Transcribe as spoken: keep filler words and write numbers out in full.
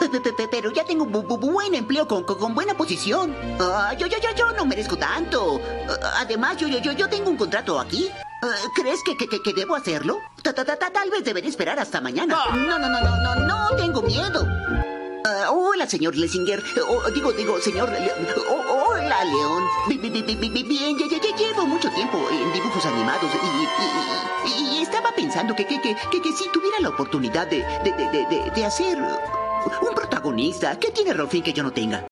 pe- pe- pe- pero ya tengo bu- bu- buen empleo con, con, con buena posición. Ah, yo, yo, yo, yo no merezco tanto. Ah, además, yo, yo, yo, yo tengo un contrato aquí. Ah, ¿Crees que, que, que, que debo hacerlo? Ta, ta, ta, ta- tal vez deberé esperar hasta mañana. No, no, no, no, no, no tengo miedo. Ah, hola, señor Lessinger. Oh, digo, digo, señor... Le- oh, hola, León. Bi- bi- bi- bi- bi- Bien, ya, ya, ya llevo mucho tiempo en dibujos animados y, y- y- y estaba pensando que, que, que, que, que si tuviera la oportunidad de, de, de, de, de- de hacer un protagonista, ¿qué tiene Rolfín que yo no tenga?